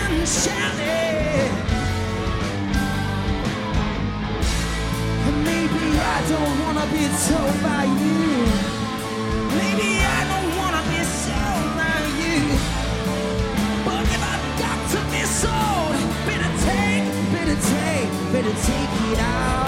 sunshine. Maybe I don't wanna be told by you. Maybe I don't wanna be sold by you. But if I've got to be sold, better take it all.